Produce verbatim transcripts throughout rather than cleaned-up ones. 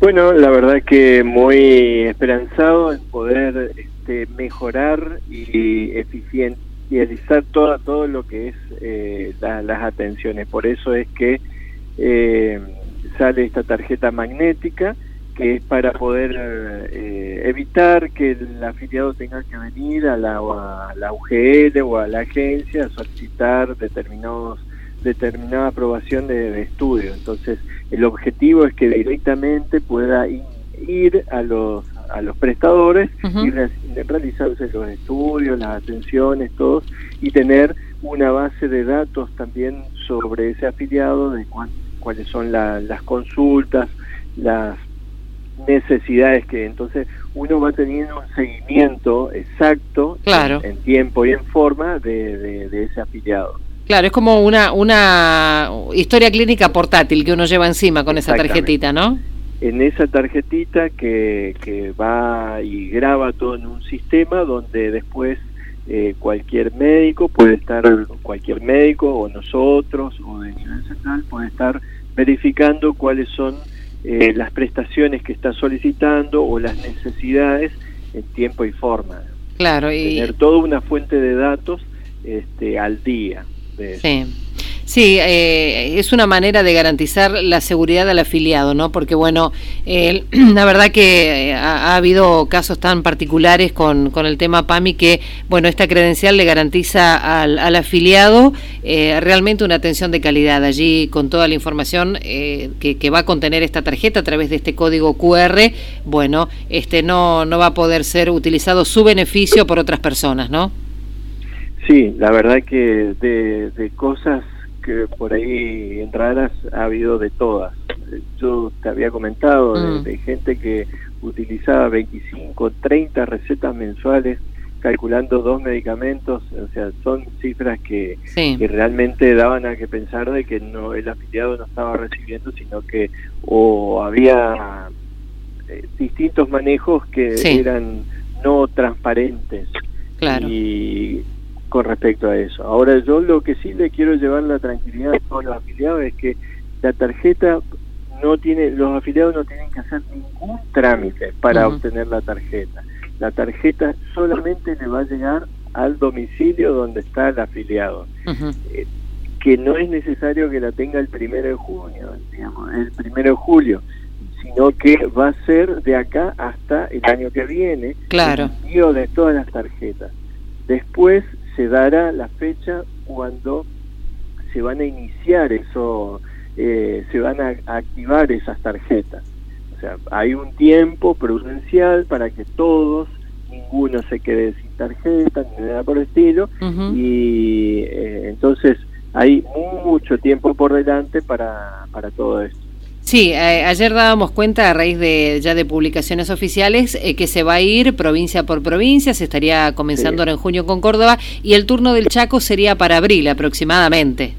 Bueno, la verdad que muy esperanzado en poder este, mejorar y eficientizar todo, todo lo que es eh, la, las atenciones. Por eso es que eh, sale esta tarjeta magnética, que es para poder eh, evitar que el afiliado tenga que venir a la, a la U G L o a la agencia a solicitar determinados determinada aprobación de, de estudio. Entonces el objetivo es que directamente pueda in, ir a los a los prestadores uh-huh. y re, realizarse los estudios, las atenciones, todos, y tener una base de datos también sobre ese afiliado, de cuán, cuáles son la, las consultas, las necesidades, que entonces uno va teniendo un seguimiento exacto, claro, en, en tiempo y en forma de, de, de ese afiliado. Claro, es como una una historia clínica portátil que uno lleva encima con esa tarjetita, ¿no? En esa tarjetita que, que va y graba todo en un sistema donde después eh, cualquier médico puede estar, cualquier médico o nosotros o de nivel central puede estar verificando cuáles son eh, las prestaciones que está solicitando o las necesidades en tiempo y forma. Claro, y tener toda una fuente de datos este, al día. Sí, sí, eh, es una manera de garantizar la seguridad al afiliado, ¿no? Porque bueno, eh, la verdad que ha, ha habido casos tan particulares con, con el tema PAMI que, bueno, esta credencial le garantiza al, al afiliado eh, realmente una atención de calidad allí con toda la información eh, que, que va a contener esta tarjeta a través de este código Q R. Bueno, este no, no va a poder ser utilizado su beneficio por otras personas, ¿no? Sí, la verdad que de, de cosas que por ahí en raras ha habido de todas. Yo te había comentado mm. de, de gente que utilizaba veinticinco, treinta recetas mensuales calculando dos medicamentos, o sea, son cifras que, sí. que realmente daban a que pensar de que no el afiliado no estaba recibiendo, sino que o había eh, distintos manejos que sí. eran no transparentes. Claro. Y con respecto a eso. Ahora yo lo que sí le quiero llevar la tranquilidad a todos los afiliados es que la tarjeta no tiene, los afiliados no tienen que hacer ningún trámite para uh-huh. obtener la tarjeta. La tarjeta solamente le va a llegar al domicilio donde está el afiliado. Uh-huh. Eh, que no es necesario que la tenga el primero de junio, digamos, el primero de julio, sino que va a ser de acá hasta el año que viene. Claro. El envío de todas las tarjetas. Después se dará la fecha cuando se van a iniciar eso, eh, se van a, a activar esas tarjetas. O sea, hay un tiempo prudencial para que todos, ninguno se quede sin tarjeta, ni nada por el estilo, uh-huh. y eh, entonces hay mucho tiempo por delante para, para todo esto. Sí, eh, ayer dábamos cuenta a raíz de ya de publicaciones oficiales eh, que se va a ir provincia por provincia, se estaría comenzando sí. ahora en junio con Córdoba y el turno del Chaco sería para abril aproximadamente.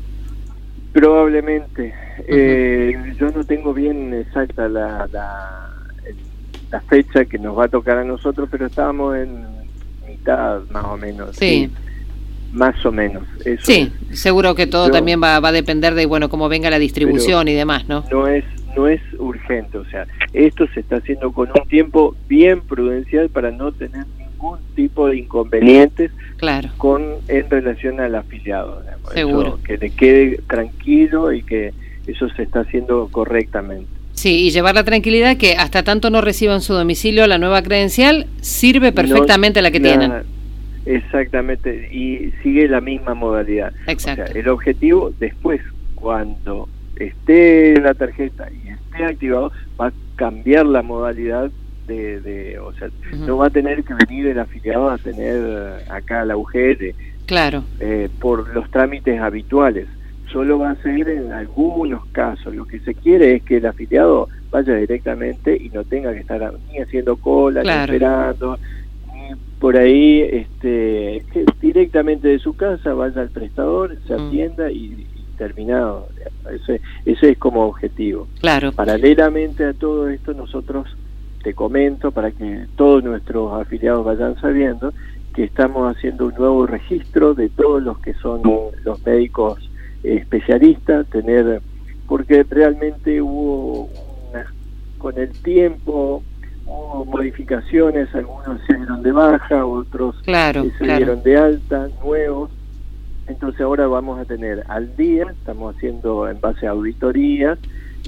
Probablemente. Uh-huh. eh, yo no tengo bien exacta la, la, la fecha que nos va a tocar a nosotros, pero estábamos en mitad más o menos. Sí. sí. Más o menos. Eso sí, es. seguro que todo Yo, también va, va a depender de bueno cómo venga la distribución y demás, ¿no? No es no es urgente, o sea, esto se está haciendo con un tiempo bien prudencial para no tener ningún tipo de inconvenientes claro. con en relación al afiliado. Digamos. Seguro. Eso, que le quede tranquilo y que eso se está haciendo correctamente. Sí, y llevar la tranquilidad que hasta tanto no reciban su domicilio la nueva credencial, sirve perfectamente no, la que la, tienen. Exactamente, y sigue la misma modalidad. Exacto. O sea, el objetivo después, cuando esté la tarjeta y esté activado, va a cambiar la modalidad de, de o sea, uh-huh. no va a tener que venir el afiliado a tener acá la U G L. Claro. Eh, por los trámites habituales. Solo va a ser en algunos casos. Lo que se quiere es que el afiliado vaya directamente y no tenga que estar ni haciendo cola, claro. ni esperando, ni por ahí, este, que directamente de su casa vaya al prestador, se atienda mm. y, y terminado. Ese, ese es como objetivo. Claro. Paralelamente a todo esto, nosotros, te comento, para que todos nuestros afiliados vayan sabiendo, que estamos haciendo un nuevo registro de todos los que son los médicos especialistas, tener, porque realmente hubo una con el tiempo hubo modificaciones, algunos se dieron de baja, otros claro, se claro. dieron de alta, nuevos. Entonces ahora vamos a tener al día, estamos haciendo en base a auditorías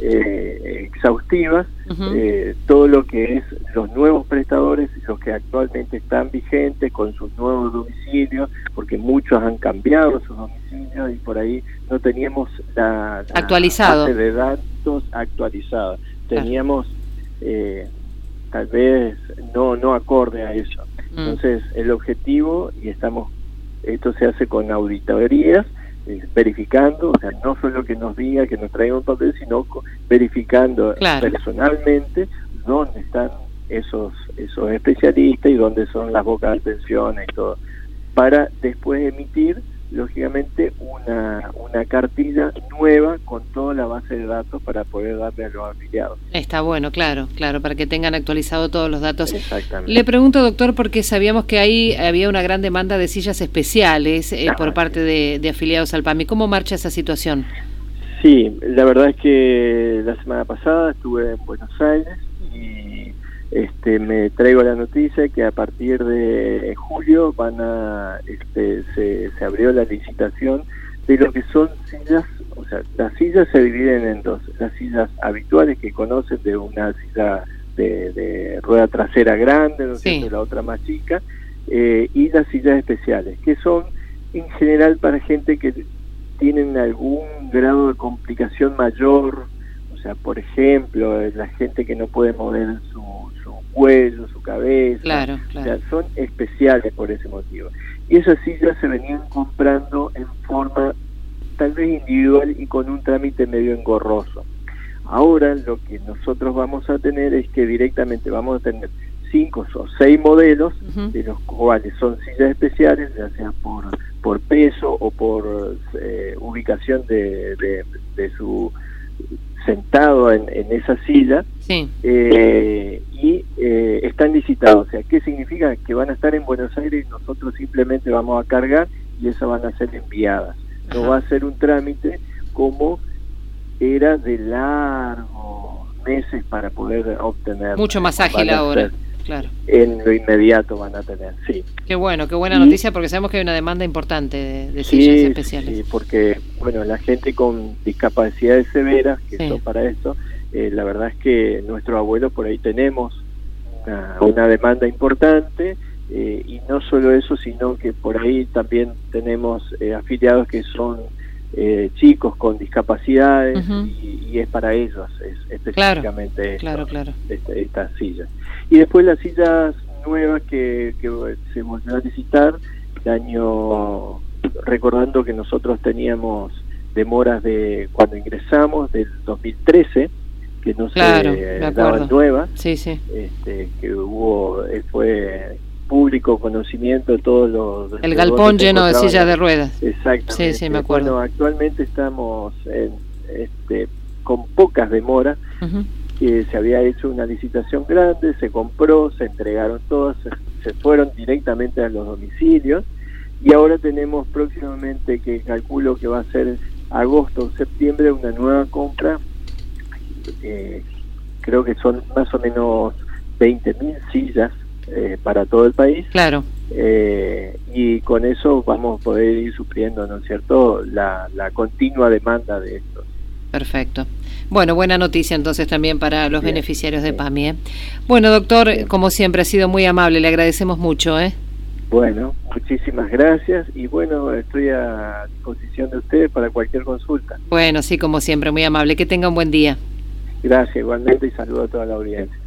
eh, exhaustivas, uh-huh. eh, todo lo que es los nuevos prestadores, los que actualmente están vigentes con sus nuevos domicilios, porque muchos han cambiado sus domicilios y por ahí no teníamos la, la actualizado. base de datos actualizada. Teníamos eh, tal vez no, no acorde a eso. Mm. Entonces el objetivo, y estamos esto se hace con auditorías, eh, verificando, o sea, no solo que nos diga, que nos traiga un papel, sino verificando claro. personalmente dónde están esos esos especialistas y dónde son las bocas de pensiones y todo, para después emitir, lógicamente, una, una cartilla nueva con toda la base de datos para poder darle a los afiliados. Está bueno, claro, claro, para que tengan actualizado todos los datos. Exactamente. Le pregunto, doctor, porque sabíamos que ahí había una gran demanda de sillas especiales eh, ah, por parte de, de afiliados al PAMI. ¿Cómo marcha esa situación? Sí, la verdad es que la semana pasada estuve en Buenos Aires y Este, me traigo la noticia que a partir de julio van a, este, se, se abrió la licitación de lo que son sillas, o sea, las sillas se dividen en dos, las sillas habituales que conocen, de una silla de, de rueda trasera grande, ¿no es cierto?, la otra más chica, eh, y las sillas especiales, que son en general para gente que tienen algún grado de complicación mayor, o sea, por ejemplo, la gente que no puede mover su cuello, su cabeza, claro, claro. O sea, son especiales por ese motivo. Y esas sillas se venían comprando en forma tal vez individual y con un trámite medio engorroso. Ahora lo que nosotros vamos a tener es que directamente vamos a tener cinco o seis modelos, uh-huh. de los cuales son sillas especiales, ya sea por, por peso o por eh, ubicación de, de, de su sentado en, en esa silla, sí. eh, y eh, están licitados. O sea, ¿qué significa? Que van a estar en Buenos Aires y nosotros simplemente vamos a cargar y esas van a ser enviadas. Ajá. No va a ser un trámite como era de largos meses para poder obtener. Mucho más ágil ahora. Claro. En lo inmediato van a tener, sí. Qué bueno, qué buena y, noticia, porque sabemos que hay una demanda importante de, de sillas sí, especiales. Sí, porque, bueno, la gente con discapacidades severas, que sí. son para esto, eh, la verdad es que nuestros abuelos por ahí tenemos una, una demanda importante, eh, y no solo eso, sino que por ahí también tenemos eh, afiliados que son eh, chicos con discapacidades, uh-huh. y, y es para ellos, es específicamente claro, esto, claro, claro. Esta, estas sillas. Y después las sillas nuevas que, que se volvió a licitar el año, recordando que nosotros teníamos demoras de cuando ingresamos del dos mil trece, que no claro, se daban nuevas, sí, sí. Este, que hubo, fue público conocimiento de todos los... El galpón lleno de sillas de ruedas. Exactamente. Sí, sí, me acuerdo. Bueno, actualmente estamos en, este, con pocas demoras, uh-huh. que se había hecho una licitación grande, se compró, se entregaron todas, se, se fueron directamente a los domicilios, y ahora tenemos próximamente, que calculo que va a ser agosto o septiembre, una nueva compra, eh, creo que son más o menos veinte mil sillas eh, para todo el país. Claro. Eh, y con eso vamos a poder ir supliendo, ¿no es cierto?, la, la continua demanda de estos. Perfecto. Bueno, buena noticia entonces también para los bien, beneficiarios de PAMI, ¿eh? Bueno, doctor, bien. Como siempre ha sido muy amable, le agradecemos mucho, ¿eh? Bueno, muchísimas gracias y bueno, estoy a disposición de ustedes para cualquier consulta. Bueno, sí, como siempre, muy amable. Que tenga un buen día. Gracias, igualmente, y saludo a toda la audiencia.